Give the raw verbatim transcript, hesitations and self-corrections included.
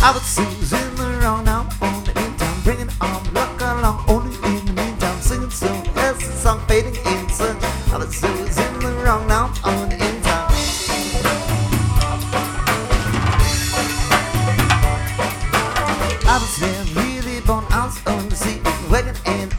I was Susan the wrong now on the in town, bringing on luck along. Only in the meantime, singing soon as the song fading in sun. I was Susan the wrong now on the in town. I was there really born out on the sea, wagon and